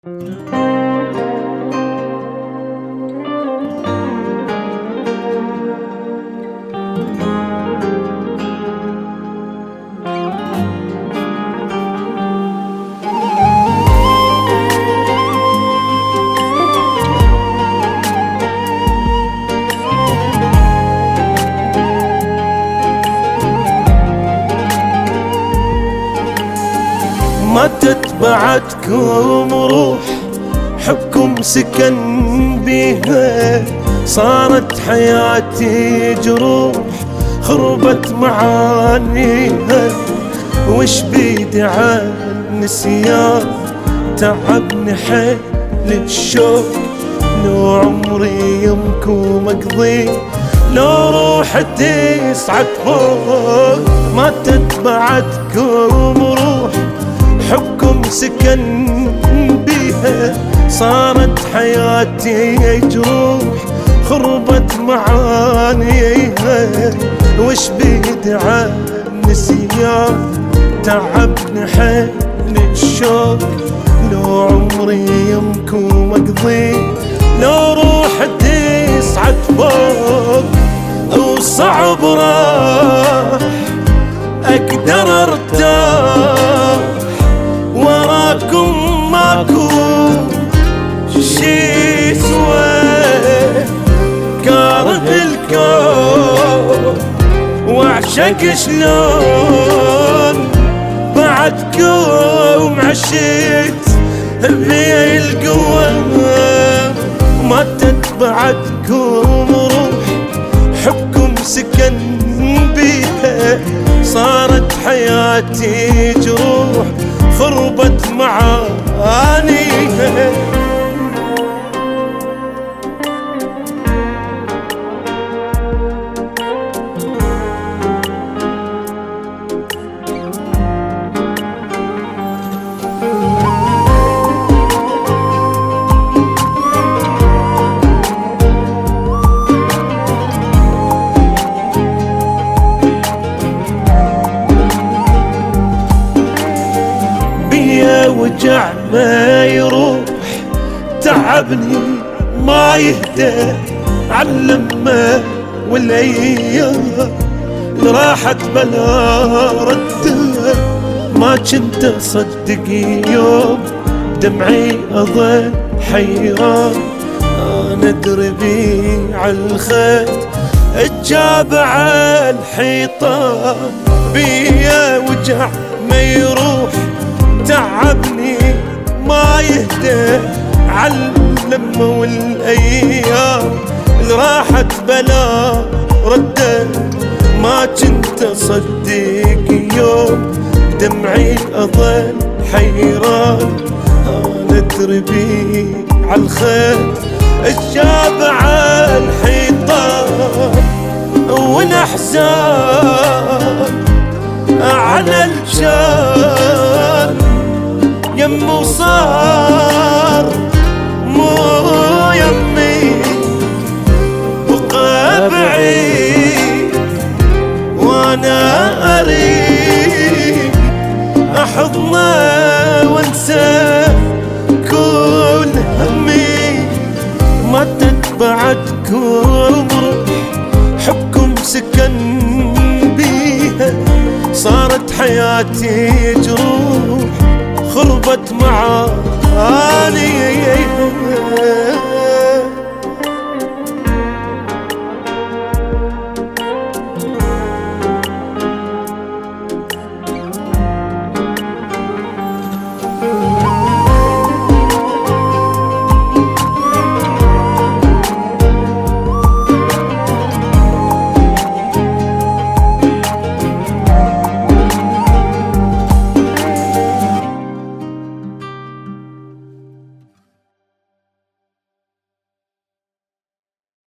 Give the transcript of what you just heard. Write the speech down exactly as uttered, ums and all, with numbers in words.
ما تتبعتكم روح حبكم سكن بيها، صارت حياتي جروح خربت معانيها. وش بيدي عن نسيان تعبني حيل الشوق، لو عمري يمكم اقضي لو روحتي تصعد فوق. ما تتبعتكم روح حبكم سكن بيها، صارت حياتي جروح خربت معانيها. وش بيدي عن نسيان تعبني حيل الشوق، لو عمري يمكم اقضي لو روحتي تصعد فوق. وصعب راح اقدر ارتاح وراكم ماكو شي سوى، كاره الكون واعشق شلون بعدكم عشيت بي القوة. ما تتبعتكم روح حبكم سكن بيها، صارت حياتي جروح خربت معانيها. وجع ما يروح تعبني ما يهدى علمه، والايام اللي راحت بلا ردها. ما كنت اصدق يوم دمعي اظل حيران، انا دربي عالخيط الجابع الحيطان. بيا وجع ما يروح تعبني ما يهدى علمه، والايام اللي راحت بلا رده. ما كنت اصدق يوم دمعي اظل حيران، انا دربي عالخيط الجابع الحيطان. والاحزان على الجان يمو صار مو يمي، بقى بعيد وانا اريد احضنه وانسى كل همي. ما تتبعتكم روح حبكم سكن بيها، صارت حياتي جروح خربت معاني.